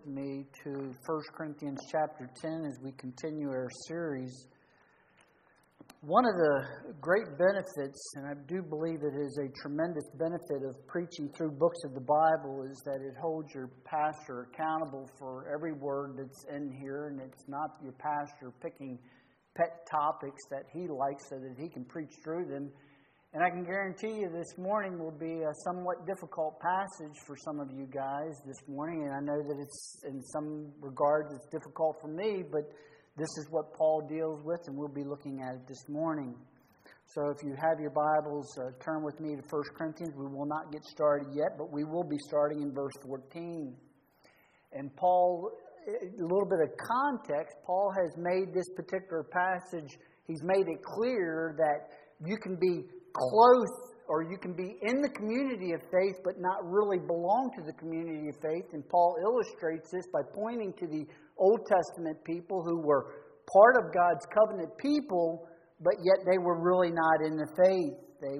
me to 1 Corinthians chapter 10 as we continue our series. One of the great benefits, and I do believe it is a tremendous benefit of preaching through books of the Bible, is that it holds your pastor accountable for every word that's in here, and it's not your pastor picking pet topics that he likes so that he can preach through them. And I can guarantee you this morning will be a somewhat difficult passage for some of you guys this morning. And I know that it's, in some regards, it's difficult for me, but this is what Paul deals with, and we'll be looking at it this morning. So if you have your Bibles, turn with me to 1 Corinthians. We will not get started yet, but we will be starting in verse 14. And Paul, a little bit of context, Paul has made this particular passage, he's made it clear that you can be close, or you can be in the community of faith but not really belong to the community of faith. And Paul illustrates this by pointing to the Old Testament people who were part of God's covenant people, but yet they were really not in the faith. They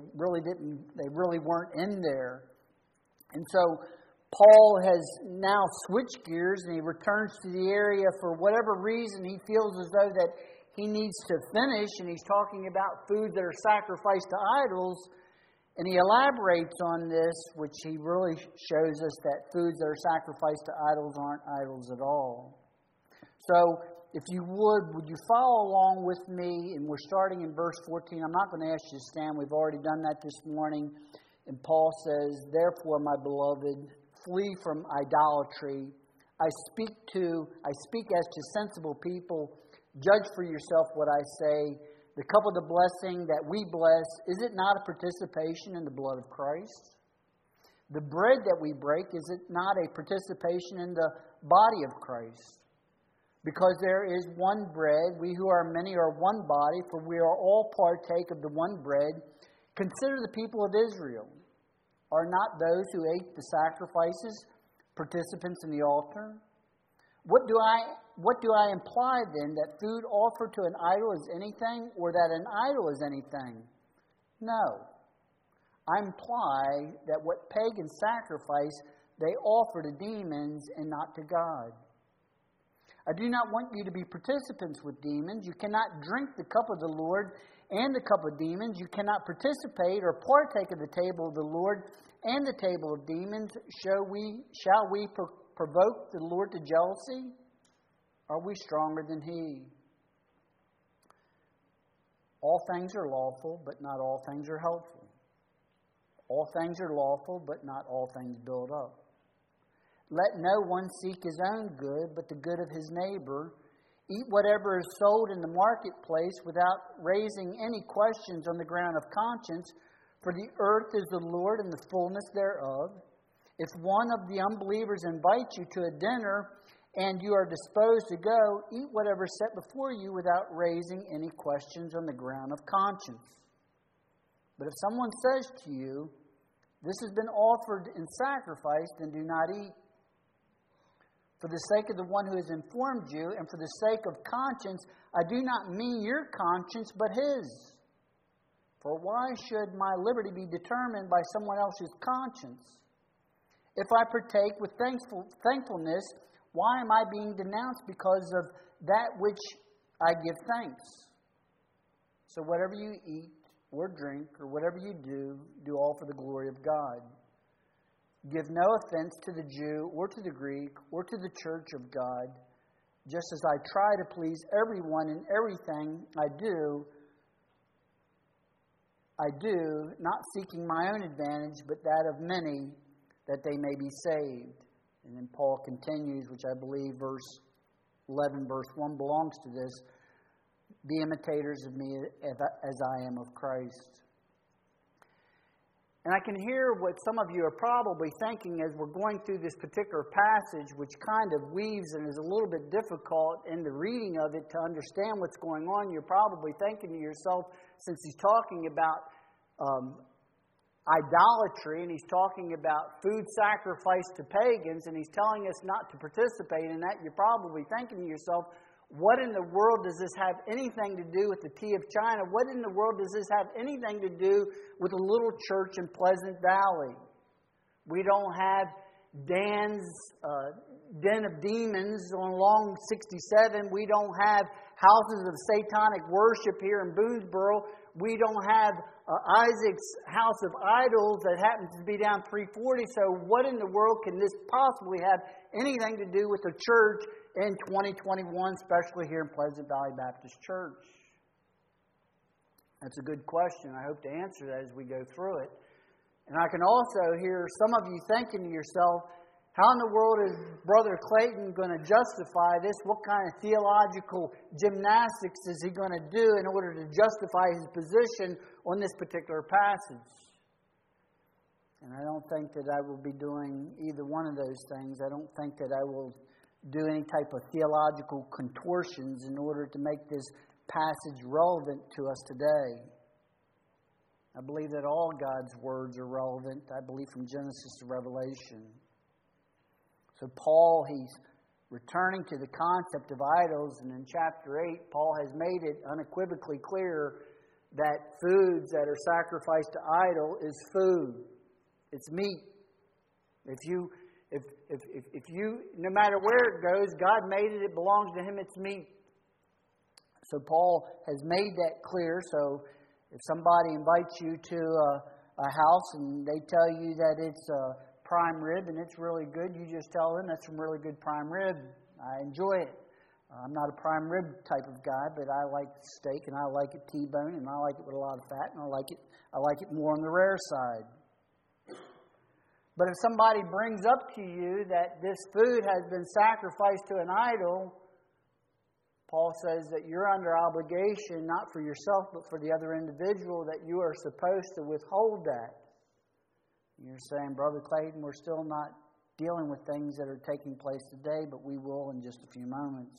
really weren't in there. And so Paul has now switched gears, and he returns to the area for whatever reason he feels as though that he needs to finish, and he's talking about foods that are sacrificed to idols, and he elaborates on this, which he really shows us that foods that are sacrificed to idols aren't idols at all. So, if you would you follow along with me, and we're starting in verse 14. I'm not going to ask you to stand. We've already done that this morning. And Paul says, "Therefore, my beloved, flee from idolatry. I speak as to sensible people. Judge for yourself what I say. The cup of the blessing that we bless, is it not a participation in the blood of Christ? The bread that we break, is it not a participation in the body of Christ? Because there is one bread, we who are many are one body, for we are all partake of the one bread. Consider the people of Israel. Are not those who ate the sacrifices participants in the altar? What do I imply then? That food offered to an idol is anything, or that an idol is anything? No. I imply that what pagans sacrifice, they offer to demons and not to God. I do not want you to be participants with demons. You cannot drink the cup of the Lord and the cup of demons. You cannot participate or partake of the table of the Lord and the table of demons. Shall we provoke the Lord to jealousy? Are we stronger than He? All things are lawful, but not all things are helpful. All things are lawful, but not all things build up. Let no one seek his own good, but the good of his neighbor. Eat whatever is sold in the marketplace without raising any questions on the ground of conscience, for the earth is the Lord and the fullness thereof. If one of the unbelievers invites you to a dinner and you are disposed to go, eat whatever is set before you without raising any questions on the ground of conscience. But if someone says to you, this has been offered in sacrifice, then do not eat. For the sake of the one who has informed you, and for the sake of conscience, I do not mean your conscience, but his. For why should my liberty be determined by someone else's conscience? If I partake with thankfulness, why am I being denounced because of that which I give thanks? So whatever you eat or drink or whatever you do all for the glory of God. Give no offense to the Jew or to the Greek or to the church of God, just as I try to please everyone in everything I do, not seeking my own advantage, but that of many, that they may be saved." And then Paul continues, which I believe verse 11, verse 1 belongs to this. "Be imitators of me as I am of Christ." And I can hear what some of you are probably thinking as we're going through this particular passage, which kind of weaves and is a little bit difficult in the reading of it to understand what's going on. You're probably thinking to yourself, since he's talking about idolatry, and he's talking about food sacrificed to pagans, and he's telling us not to participate in that, you're probably thinking to yourself, what in the world does this have anything to do with the Tea of China? What in the world does this have anything to do with a little church in Pleasant Valley? We don't have Dan's den of demons on Long 67. We don't have houses of satanic worship here in Boonesboro. We don't have Isaac's house of idols that happens to be down 340. So what in the world can this possibly have anything to do with the church in 2021, especially here in Pleasant Valley Baptist Church? That's a good question. I hope to answer that as we go through it. And I can also hear some of you thinking to yourself, how in the world is Brother Clayton going to justify this? What kind of theological gymnastics is he going to do in order to justify his position on this particular passage? And I don't think that I will be doing either one of those things. I don't think that I will do any type of theological contortions in order to make this passage relevant to us today. I believe that all God's words are relevant. I believe from Genesis to Revelation. So Paul, he's returning to the concept of idols, and in chapter 8, Paul has made it unequivocally clear that foods that are sacrificed to idol is food. It's meat. If you, no matter where it goes, God made it, it belongs to Him, it's meat. So Paul has made that clear. So if somebody invites you to a house and they tell you that it's prime rib and it's really good, you just tell them that's some really good prime rib. I enjoy it. I'm not a prime rib type of guy, but I like steak and I like it T-bone and I like it with a lot of fat and I like it more on the rare side. But if somebody brings up to you that this food has been sacrificed to an idol, Paul says that you're under obligation, not for yourself, but for the other individual, that you are supposed to withhold that. You're saying, Brother Clayton, we're still not dealing with things that are taking place today, but we will in just a few moments.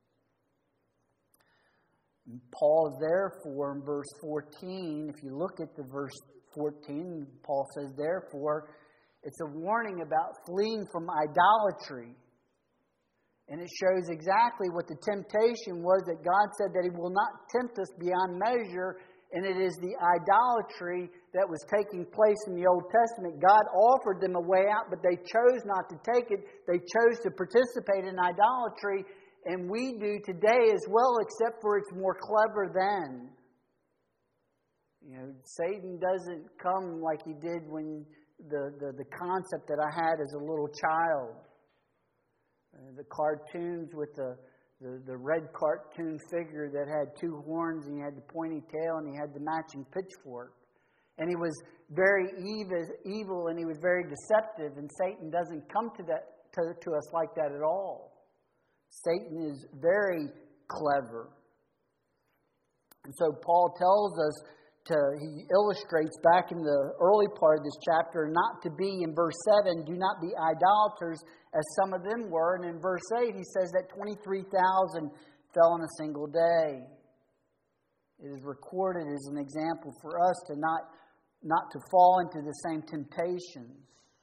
And Paul is therefore in verse 14. If you look at the verse 14, Paul says, therefore, it's a warning about fleeing from idolatry. And it shows exactly what the temptation was, that God said that He will not tempt us beyond measure. And it is the idolatry that was taking place in the Old Testament. God offered them a way out, but they chose not to take it. They chose to participate in idolatry. And we do today as well, except for it's more clever then. You know, Satan doesn't come like he did when the concept that I had as a little child. The cartoons with the red cartoon figure that had two horns and he had the pointy tail and he had the matching pitchfork. And he was very evil and he was very deceptive, and Satan doesn't come to us like that at all. Satan is very clever. And so Paul tells us he illustrates back in the early part of this chapter not to be, in verse 7, do not be idolaters as some of them were. And in verse 8 he says that 23,000 fell in a single day. It is recorded as an example for us to not to fall into the same temptations.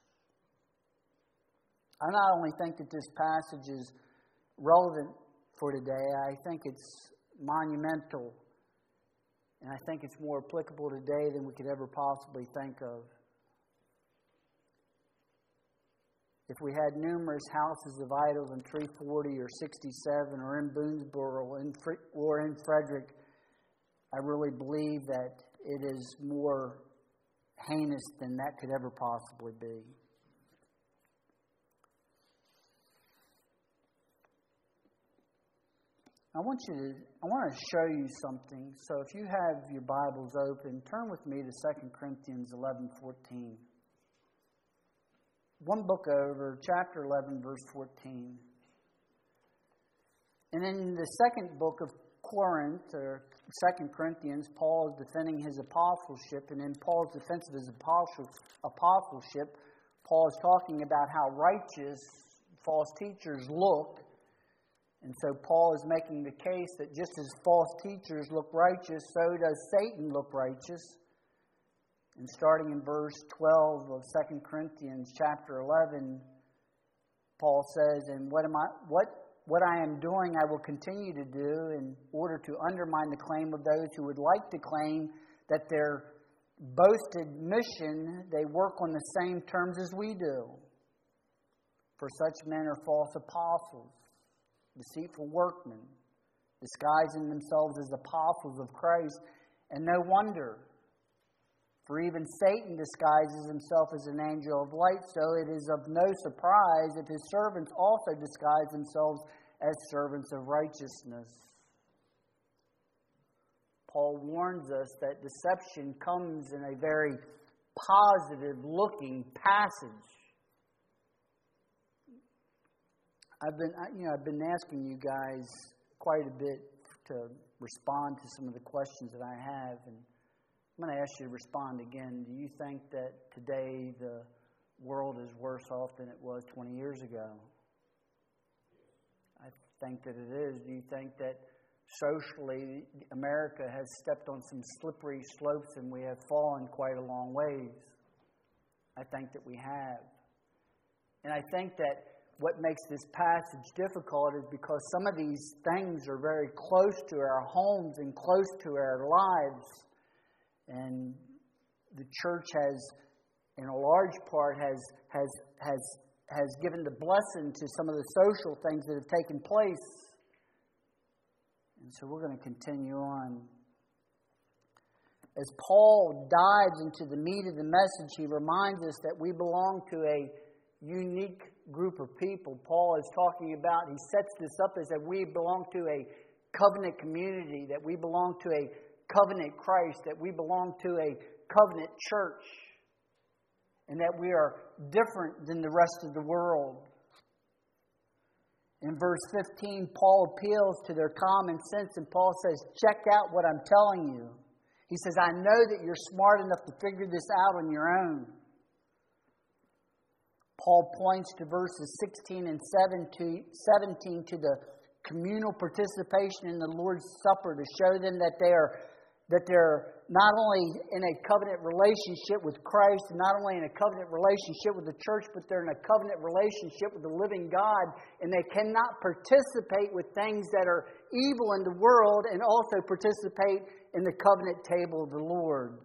I not only think that this passage is relevant for today, I think it's monumental. And I think it's more applicable today than we could ever possibly think of. If we had numerous houses of idols in 340 or 67 or in Boonesboro or in Frederick, I really believe that it is more heinous than that could ever possibly be. I want to show you something. So if you have your Bibles open, turn with me to 2 Corinthians 11:14. One book over, chapter 11, verse 14. And in the second book of Corinth, or 2 Corinthians, Paul is defending his apostleship. And in Paul's defense of his apostleship, Paul is talking about how righteous false teachers look. And so Paul is making the case that just as false teachers look righteous, so does Satan look righteous. And starting in verse 12 of 2 Corinthians chapter 11, Paul says, and what I am doing I will continue to do in order to undermine the claim of those who would like to claim that their boasted mission, they work on the same terms as we do. For such men are false apostles, deceitful workmen, disguising themselves as apostles of Christ. And no wonder, for even Satan disguises himself as an angel of light, so it is of no surprise if his servants also disguise themselves as servants of righteousness. Paul warns us that deception comes in a very positive-looking passage. I've been asking you guys quite a bit to respond to some of the questions that I have, and I'm going to ask you to respond again. Do you think that today the world is worse off than it was 20 years ago? I think that it is. Do you think that socially America has stepped on some slippery slopes and we have fallen quite a long ways? I think that we have. And I think that what makes this passage difficult is because some of these things are very close to our homes and close to our lives. And the church has, in a large part, has given the blessing to some of the social things that have taken place. And so we're going to continue on. As Paul dives into the meat of the message, he reminds us that we belong to a unique group of people. Paul is talking about, he sets this up as that we belong to a covenant community, that we belong to a covenant Christ, that we belong to a covenant church, and that we are different than the rest of the world. In verse 15, Paul appeals to their common sense, and Paul says, check out what I'm telling you. He says, I know that you're smart enough to figure this out on your own. Paul points to verses 16 and 17 to the communal participation in the Lord's Supper to show them that they're not only in a covenant relationship with Christ, and not only in a covenant relationship with the church, but they're in a covenant relationship with the living God, and they cannot participate with things that are evil in the world and also participate in the covenant table of the Lord.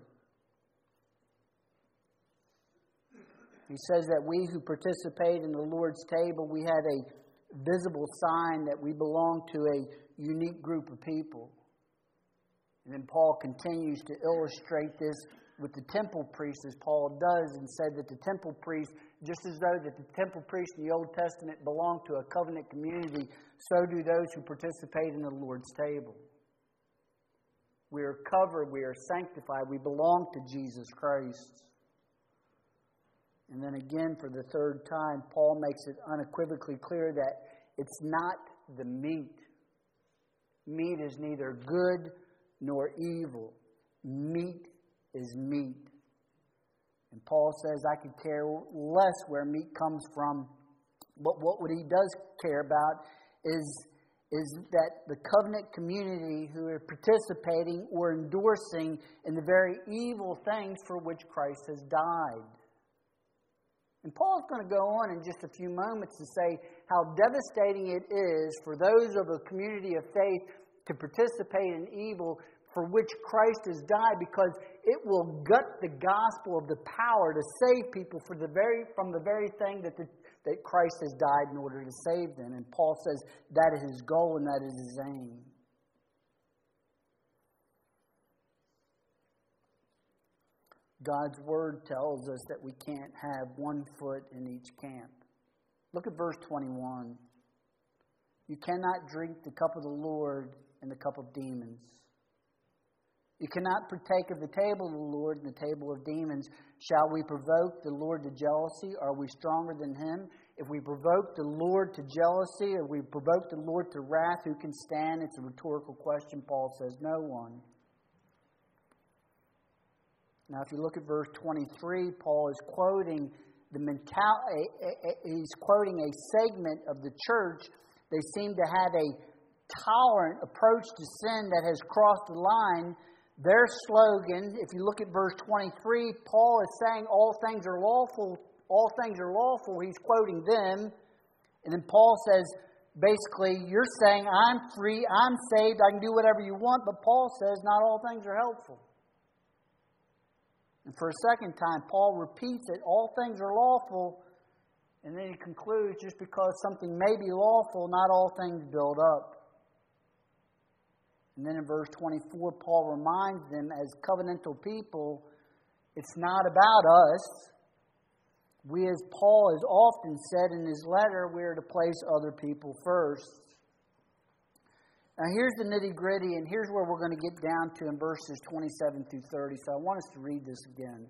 He says that we who participate in the Lord's table, we have a visible sign that we belong to a unique group of people. And then Paul continues to illustrate this with the temple priests, as Paul does, and said that the temple priests, just as though that the temple priests in the Old Testament belonged to a covenant community, so do those who participate in the Lord's table. We are covered, we are sanctified, we belong to Jesus Christ. And then again, for the third time, Paul makes it unequivocally clear that it's not the meat. Meat is neither good nor evil. Meat is meat. And Paul says, I could care less where meat comes from. But what he does care about is that the covenant community who are participating or endorsing in the very evil things for which Christ has died. And Paul's going to go on in just a few moments to say how devastating it is for those of a community of faith to participate in evil for which Christ has died, because it will gut the gospel of the power to save people from the very thing that Christ has died in order to save them. And Paul says that is his goal and that is his aim. God's Word tells us that we can't have one foot in each camp. Look at verse 21. You cannot drink the cup of the Lord and the cup of demons. You cannot partake of the table of the Lord and the table of demons. Shall we provoke the Lord to jealousy? Are we stronger than Him? If we provoke the Lord to jealousy, or we provoke the Lord to wrath, who can stand? It's a rhetorical question. Paul says, no one. Now, if you look at verse 23, Paul is quoting he's quoting a segment of the church. They seem to have a tolerant approach to sin that has crossed the line. Their slogan, if you look at verse 23, Paul is saying all things are lawful. All things are lawful. He's quoting them. And then Paul says, basically, you're saying I'm free, I'm saved, I can do whatever you want. But Paul says not all things are helpful. And for a second time, Paul repeats that all things are lawful, And then he concludes, just because something may be lawful, not all things build up. And then in verse 24, Paul reminds them, as covenantal people, it's not about us. We, as Paul has often said in his letter, we are to place other people first. Now here's the nitty-gritty, and here's where we're going to get down to in verses 27 through 30. So I want us to read this again.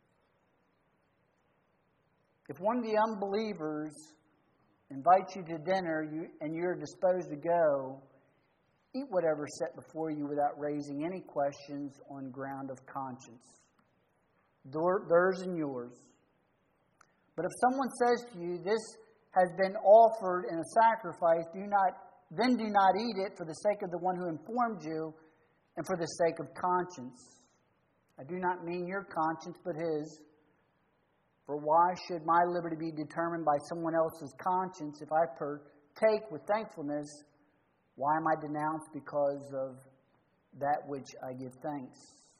If one of the unbelievers invites you to dinner and you're disposed to go, eat whatever's set before you without raising any questions on ground of conscience. Theirs and yours. But if someone says to you, this has been offered in a sacrifice, do not eat it for the sake of the one who informed you and for the sake of conscience. I do not mean your conscience, but his. For why should my liberty be determined by someone else's conscience? If I partake with thankfulness, why am I denounced because of that which I give thanks?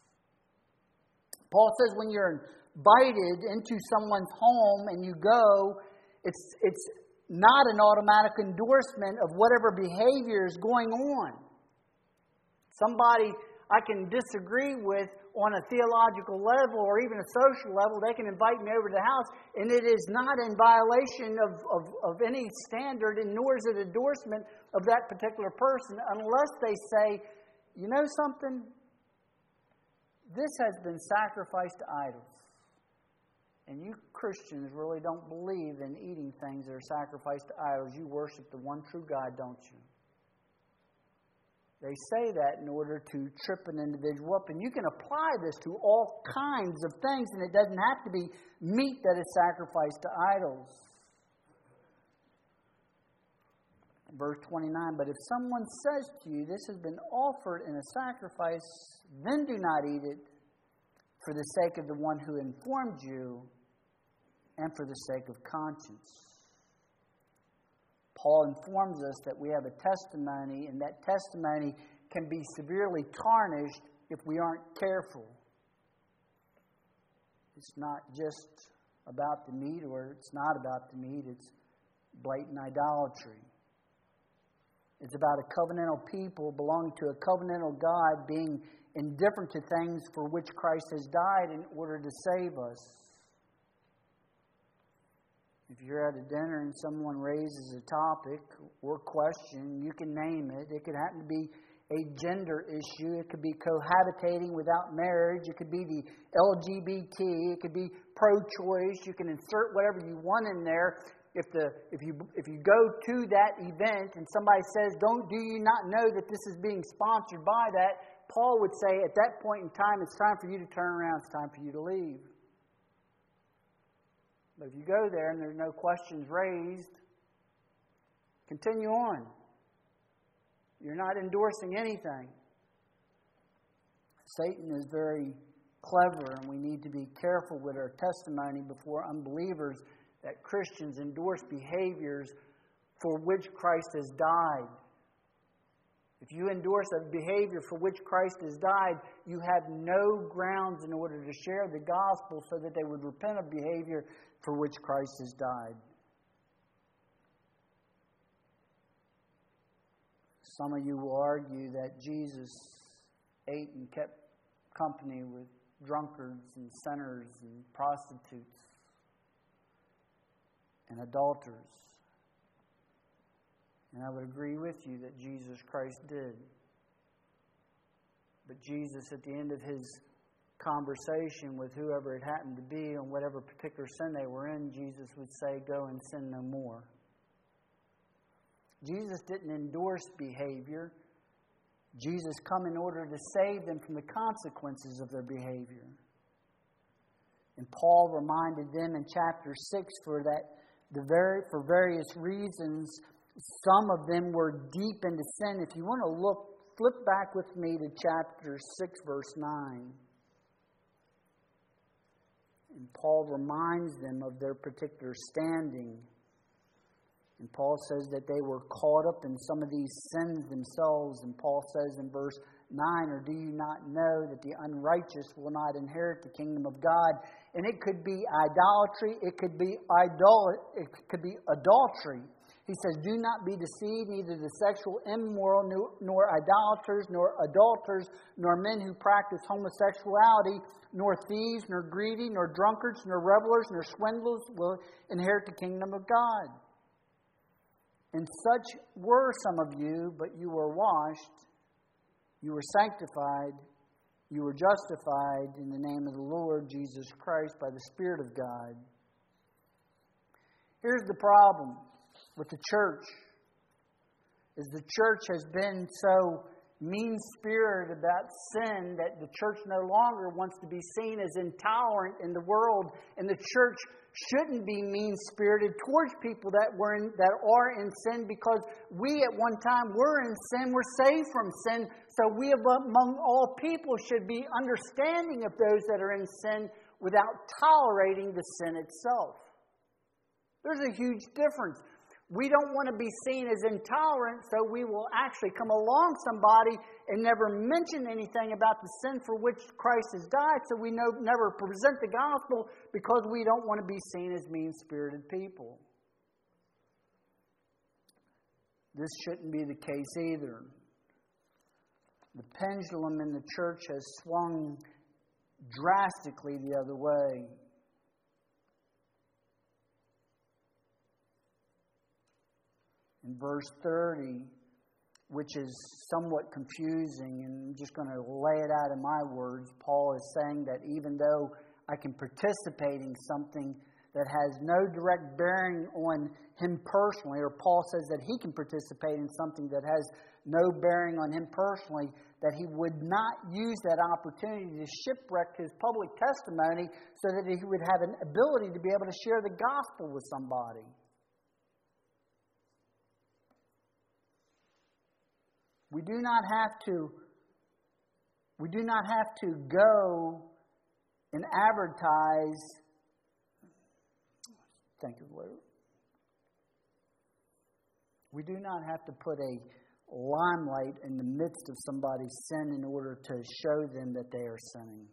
Paul says when you're invited into someone's home and you go, it's not an automatic endorsement of whatever behavior is going on. Somebody I can disagree with on a theological level or even a social level, they can invite me over to the house, and it is not in violation of any standard, and nor is it endorsement of that particular person, unless they say, you know something? This has been sacrificed to idols. And you Christians really don't believe in eating things that are sacrificed to idols. You worship the one true God, don't you? They say that in order to trip an individual up. And you can apply this to all kinds of things, and it doesn't have to be meat that is sacrificed to idols. Verse 29, but if someone says to you, this has been offered in a sacrifice, then do not eat it for the sake of the one who informed you and for the sake of conscience. Paul informs us that we have a testimony, and that testimony can be severely tarnished if we aren't careful. It's not just about the meat, or it's not about the meat, it's blatant idolatry. It's about a covenantal people belonging to a covenantal God being indifferent to things for which Christ has died in order to save us. If you're at a dinner and someone raises a topic or question, you can name it. It could happen to be a gender issue. It could be cohabitating without marriage. It could be the LGBT. It could be pro-choice. You can insert whatever you want in there. If you go to that event and somebody says, do you not know that this is being sponsored by that? Paul would say at that point in time, it's time for you to turn around. It's time for you to leave. But if you go there and there's no questions raised, continue on. You're not endorsing anything. Satan is very clever, and we need to be careful with our testimony before unbelievers that Christians endorse behaviors for which Christ has died. If you endorse a behavior for which Christ has died, you have no grounds in order to share the gospel so that they would repent of behavior for which Christ has died. Some of you will argue that Jesus ate and kept company with drunkards and sinners and prostitutes and adulterers. And I would agree with you that Jesus Christ did. But Jesus, at the end of his conversation with whoever it happened to be on whatever particular sin they were in, Jesus would say, go and sin no more. Jesus didn't endorse behavior. Jesus come in order to save them from the consequences of their behavior. And Paul reminded them in chapter 6 for various reasons, some of them were deep into sin. If you want to flip back with me to chapter 6, verse 9. And Paul reminds them of their particular standing. And Paul says that they were caught up in some of these sins themselves. And Paul says in verse 9, or do you not know that the unrighteous will not inherit the kingdom of God? And it could be idolatry, it could be adultery. He says, do not be deceived, neither the sexual immoral, nor idolaters, nor adulterers, nor men who practice homosexuality, nor thieves, nor greedy, nor drunkards, nor revelers, nor swindlers will inherit the kingdom of God. And such were some of you, but you were washed, you were sanctified, you were justified in the name of the Lord Jesus Christ by the Spirit of God. Here's the problem with the church, is the church has been so mean-spirited about sin that the church no longer wants to be seen as intolerant in the world, and the church shouldn't be mean-spirited towards people that are in sin, because we at one time were in sin, we're saved from sin, so we among all people should be understanding of those that are in sin without tolerating the sin itself. There's a huge difference. We don't want to be seen as intolerant, so we will actually come along somebody and never mention anything about the sin for which Christ has died, so we never present the gospel, because we don't want to be seen as mean-spirited people. This shouldn't be the case either. The pendulum in the church has swung drastically the other way. In verse 30, which is somewhat confusing, and I'm just going to lay it out in my words, Paul is saying that even though I can participate in something that has no direct bearing on him personally, or Paul says that he can participate in something that has no bearing on him personally, that he would not use that opportunity to shipwreck his public testimony so that he would have an ability to be able to share the gospel with somebody. We do not have to go and advertise. Thank you, Lord. We do not have to put a limelight in the midst of somebody's sin in order to show them that they are sinning.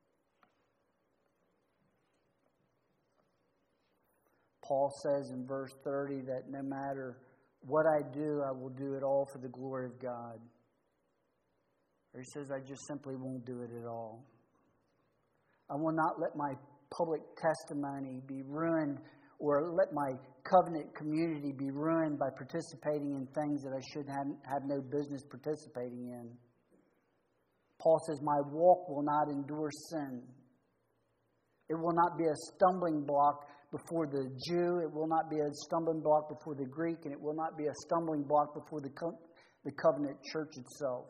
Paul says in verse 30 that no matter what I do, I will do it all for the glory of God. Or he says, I just simply won't do it at all. I will not let my public testimony be ruined, or let my covenant community be ruined by participating in things that I should have no business participating in. Paul says, my walk will not endure sin. It will not be a stumbling block before the Jew, it will not be a stumbling block before the Greek, and it will not be a stumbling block before the covenant church itself.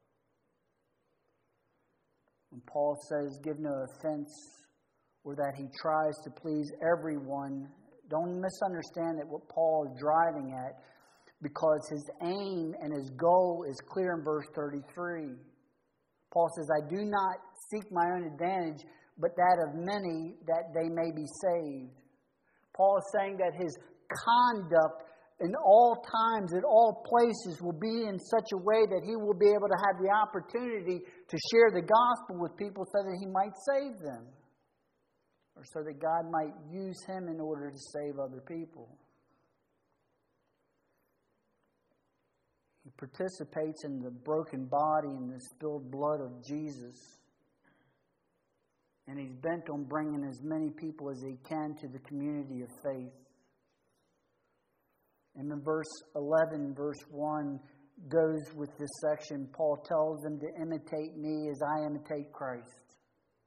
When Paul says, give no offense, or that he tries to please everyone, don't misunderstand that what Paul is driving at, because his aim and his goal is clear in verse 33. Paul says, I do not seek my own advantage, but that of many, that they may be saved. Paul is saying that his conduct in all times, at all places, will be in such a way that he will be able to have the opportunity to share the gospel with people so that he might save them, or so that God might use him in order to save other people. He participates in the broken body and the spilled blood of Jesus. And he's bent on bringing as many people as he can to the community of faith. And in verse 11, verse 1 goes with this section. Paul tells them to imitate me as I imitate Christ.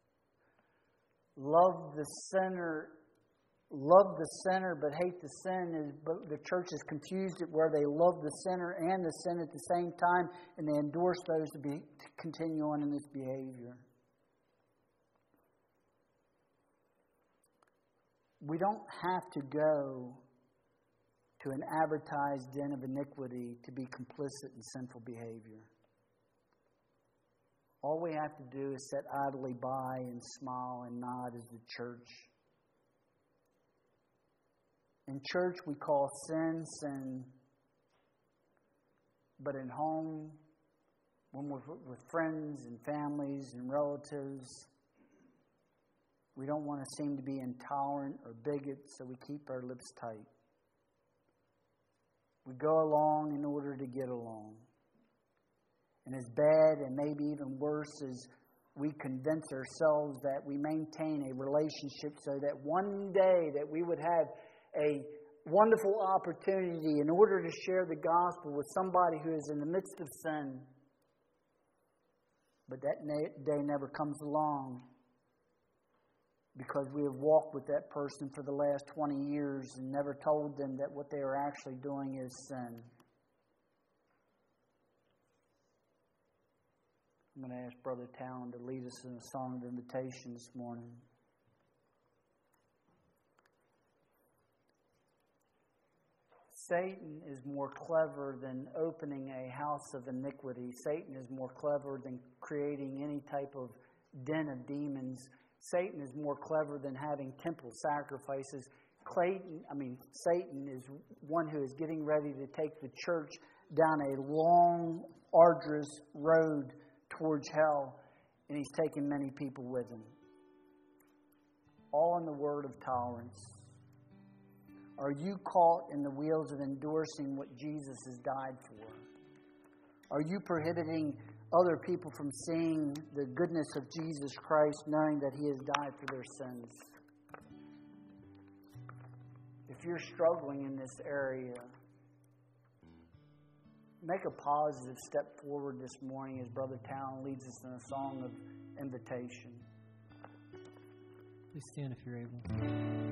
Love the sinner, but hate the sin. But the church has confused it where they love the sinner and the sin at the same time, and they endorse those to continue on in this behavior. We don't have to go to an advertised den of iniquity to be complicit in sinful behavior. All we have to do is sit idly by and smile and nod as the church. In church, we call sin, sin. But at home, when we're with friends and families and relatives, we don't want to seem to be intolerant or bigots, so we keep our lips tight. We go along in order to get along. And as bad and maybe even worse as we convince ourselves that we maintain a relationship so that one day that we would have a wonderful opportunity in order to share the gospel with somebody who is in the midst of sin. But that day never comes along because we have walked with that person for the last 20 years and never told them that what they are actually doing is sin. I'm going to ask Brother Talon to lead us in a song of invitation this morning. Satan is more clever than opening a house of iniquity. Satan is more clever than creating any type of den of demons. Satan is more clever than having temple sacrifices. Satan is one who is getting ready to take the church down a long, arduous road towards hell, and he's taking many people with him. All in the word of tolerance. Are you caught in the wheels of endorsing what Jesus has died for? Are you prohibiting other people from seeing the goodness of Jesus Christ, knowing that He has died for their sins? If you're struggling in this area, make a positive step forward this morning as Brother Talon leads us in a song of invitation. Please stand if you're able.